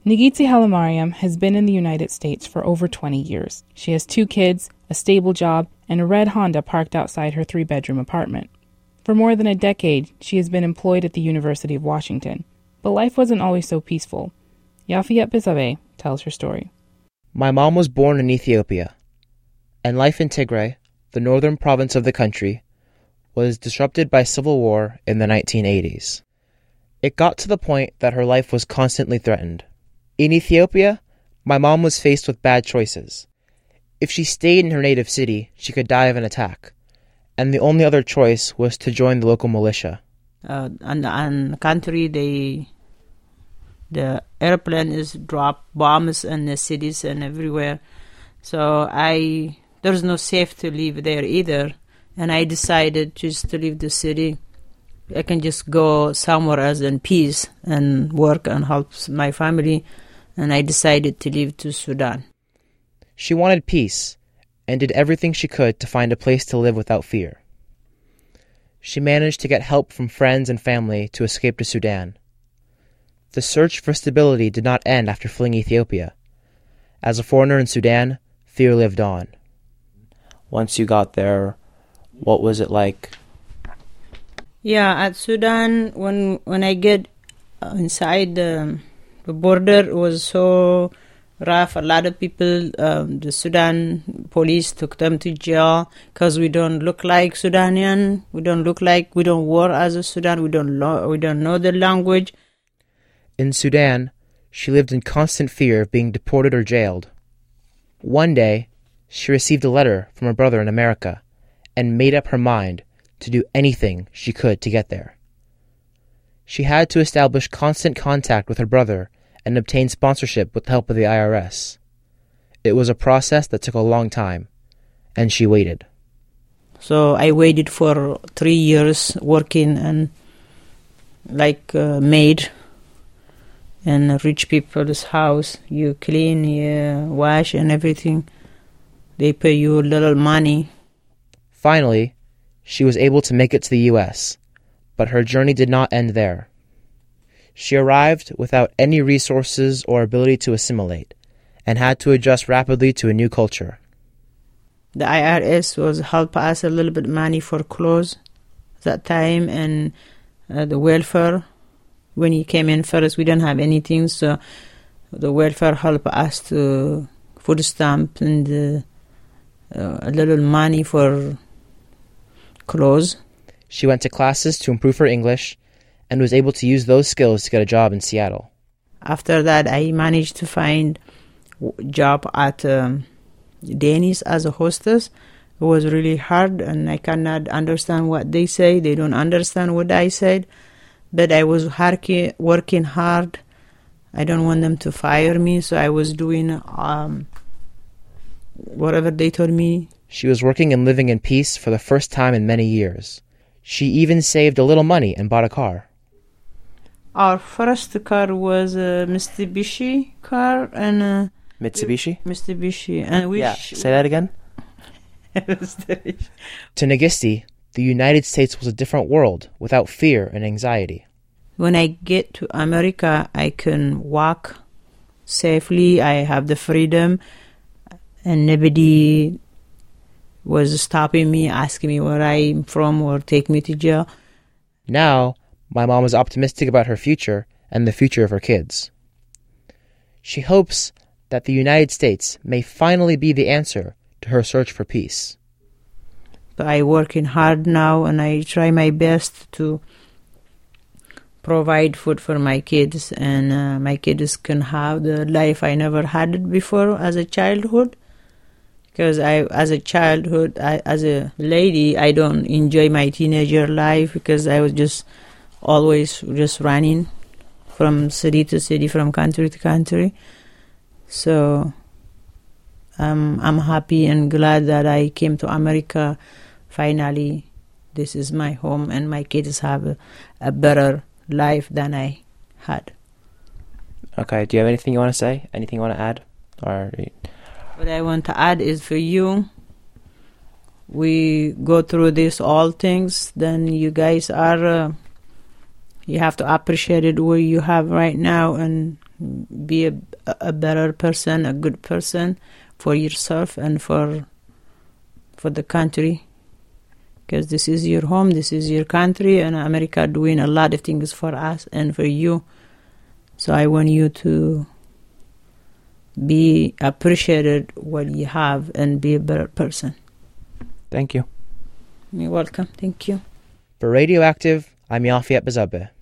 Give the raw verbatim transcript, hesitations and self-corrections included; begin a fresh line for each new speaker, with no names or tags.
Nigitsi Halimariam has been in the United States for over twenty years. She has two kids, a stable job, and a red Honda parked outside her three-bedroom apartment. For more than a decade, she has been employed at the University of Washington. But life wasn't always so peaceful. Yafiyet Bisabe tells her story.
My mom was born in Ethiopia, and life in Tigray, the northern province of the country, was disrupted by civil war in the nineteen eighties. It got to the point that her life was constantly threatened. In Ethiopia, my mom was faced with bad choices. If she stayed in her native city, she could die of an attack, and the only other choice was to join the local militia.
Uh, and and country, they the airplane is drop bombs in the cities and everywhere. So I there's no safe to live there either, and I decided just to leave the city. I can just go somewhere else in peace and work and help my family. And I decided to leave to Sudan.
She wanted peace and did everything she could to find a place to live without fear. She managed to get help from friends and family to escape to Sudan. The search for stability did not end after fleeing Ethiopia. As a foreigner in Sudan, fear lived on.
Once you got there, what was it like?
Yeah, at Sudan, when when I get inside the, the border, it was so rough. A lot of people, um, the Sudan police took them to jail because we don't look like Sudanian. We don't look like, we don't war as a Sudan. We don't lo- we don't know the language.
In Sudan, she lived in constant fear of being deported or jailed. One day, she received a letter from her brother in America and made up her mind to do anything she could to get there. She had to establish constant contact with her brother and obtain sponsorship with the help of the I R S. It was a process that took a long time, and she waited.
So I waited for three years working and like a maid in rich people's house. You clean, you wash and everything. They pay you a little money.
Finally, she was able to make it to the U S, but her journey did not end there. She arrived without any resources or ability to assimilate, and had to adjust rapidly to a new culture.
The I R S was help us a little bit money for clothes that time, and uh, the welfare. When he came in first, we didn't have anything, so the welfare helped us to food stamp and uh, uh, a little money for clothes.
She went to classes to improve her English and was able to use those skills to get a job in Seattle.
After that, I managed to find a job at um, Denny's as a hostess. It was really hard, and I cannot understand what they say. They don't understand what I said. But I was hard, working hard. I don't want them to fire me, so I was doing um, whatever they told me.
She was working and living in peace for the first time in many years. She even saved a little money and bought a car.
Our first car was a Mitsubishi car, and uh,
Mitsubishi?
Mitsubishi, and we
yeah.
Sh-
Say that again.
To Nigitsi, the United States was a different world without fear and anxiety.
When I get to America, I can walk safely. I have the freedom, and nobody was stopping me, asking me where I'm from or take me to jail.
Now, my mom is optimistic about her future and the future of her kids. She hopes that the United States may finally be the answer to her search for peace.
I'm working hard now, and I try my best to provide food for my kids, and uh, my kids can have the life I never had before as a childhood. Because I, as a childhood, I, as a lady, I don't enjoy my teenager life because I was just always just running from city to city, from country to country. So um, I'm happy and glad that I came to America. Finally, this is my home, and my kids have a, a better life than I had.
Okay, do you have anything you want to say? Anything you want to add? Or
what I want to add is for you, we go through this all things, then you guys are, uh, you have to appreciate it what you have right now and be a, a better person, a good person for yourself and for for the country. Because this is your home, this is your country, and America doing a lot of things for us and for you. So I want you to be appreciated what you have and be a better person.
Thank you.
You're welcome. Thank you.
For Radioactive, I'm Yafi Bezabe.